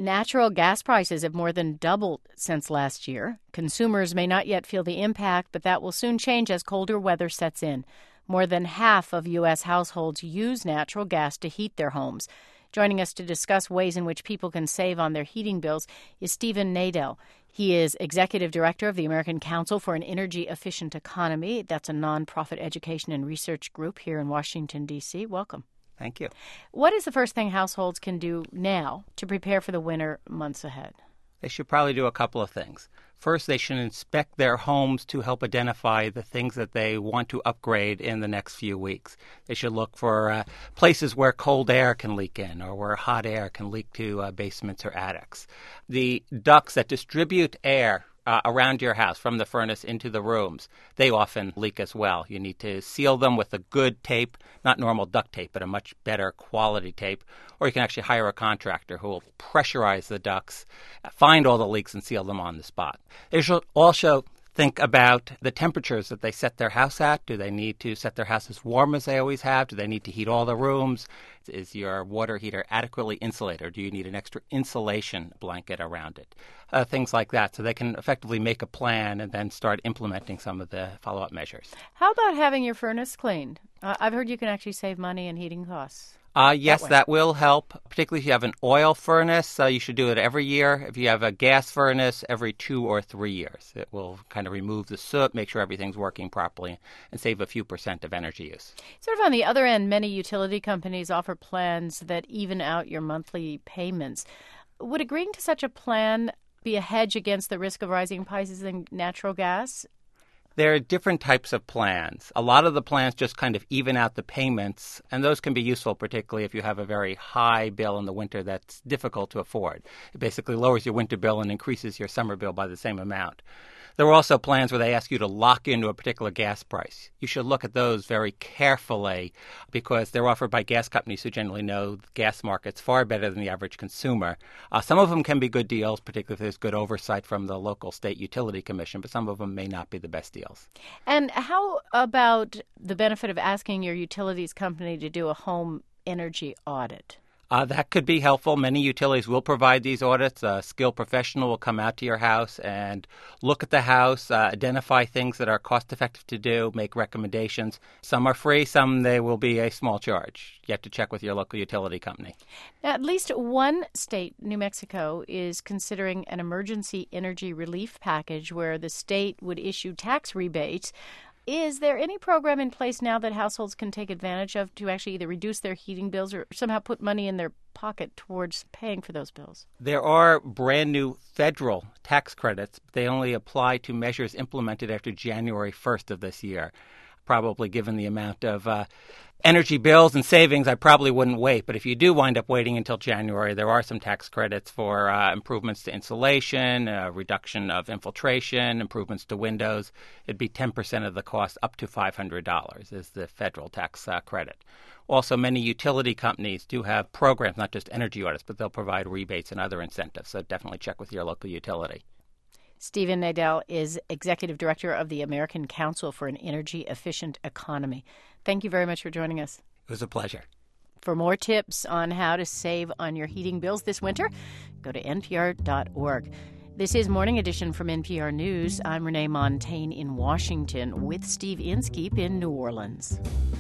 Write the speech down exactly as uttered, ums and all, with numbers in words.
Natural gas prices have more than doubled since last year. Consumers may not yet feel the impact, but that will soon change as colder weather sets in. More than half of U S households use natural gas to heat their homes. Joining us to discuss ways in which people can save on their heating bills is Stephen Nadel. He is Executive Director of the American Council for an Energy Efficient Economy. That's a nonprofit education and research group here in Washington, D C. Welcome. Thank you. What is the first thing households can do now to prepare for the winter months ahead? They should probably do a couple of things. First, they should inspect their homes to help identify the things that they want to upgrade in the next few weeks. They should look for uh, places where cold air can leak in or where hot air can leak to uh, basements or attics. The ducts that distribute air Uh, around your house from the furnace into the rooms, they often leak as well. You need to seal them with a good tape, not normal duct tape, but a much better quality tape. Or you can actually hire a contractor who will pressurize the ducts, find all the leaks, and seal them on the spot. They should also think about the temperatures that they set their house at. Do they need to set their house as warm as they always have? Do they need to heat all the rooms? Is your water heater adequately insulated, or do you need an extra insulation blanket around it? Uh, things like that, so they can effectively make a plan and then start implementing some of the follow-up measures. How about having your furnace cleaned? Uh, I've heard you can actually save money in heating costs. Uh, yes, that, that will help, particularly if you have an oil furnace. Uh, you should do it every year. If you have a gas furnace, every two or three years. It will kind of remove the soot, make sure everything's working properly, and save a few percent of energy use. Sort of on the other end, many utility companies offer plans that even out your monthly payments. Would agreeing to such a plan be a hedge against the risk of rising prices in natural gas? There are different types of plans. A lot of the plans just kind of even out the payments, and those can be useful, particularly if you have a very high bill in the winter that's difficult to afford. It basically lowers your winter bill and increases your summer bill by the same amount. There are also plans where they ask you to lock into a particular gas price. You should look at those very carefully because they're offered by gas companies who generally know the gas markets far better than the average consumer. Uh, some of them can be good deals, particularly if there's good oversight from the local state utility commission, but some of them may not be the best deals. And how about the benefit of asking your utilities company to do a home energy audit? Uh, that could be helpful. Many utilities will provide these audits. A skilled professional will come out to your house and look at the house, uh, identify things that are cost-effective to do, make recommendations. Some are free, some they will be a small charge. You have to check with your local utility company. Now, at least one state, New Mexico, is considering an emergency energy relief package where the state would issue tax rebates. Is there any program in place now that households can take advantage of to actually either reduce their heating bills or somehow put money in their pocket towards paying for those bills? There are brand new federal tax credits. They only apply to measures implemented after January first of this year. Probably given the amount of uh, energy bills and savings, I probably wouldn't wait. But if you do wind up waiting until January, there are some tax credits for uh, improvements to insulation, uh, reduction of infiltration, improvements to windows. It'd be ten percent of the cost, up to five hundred dollars is the federal tax uh, credit. Also, many utility companies do have programs, not just energy audits, but they'll provide rebates and other incentives. So definitely check with your local utility. Stephen Nadel is Executive Director of the American Council for an Energy Efficient Economy. Thank you very much for joining us. It was a pleasure. For more tips on how to save on your heating bills this winter, go to N P R dot org. This is Morning Edition from N P R News. I'm Renee Montaigne in Washington with Steve Inskeep in New Orleans.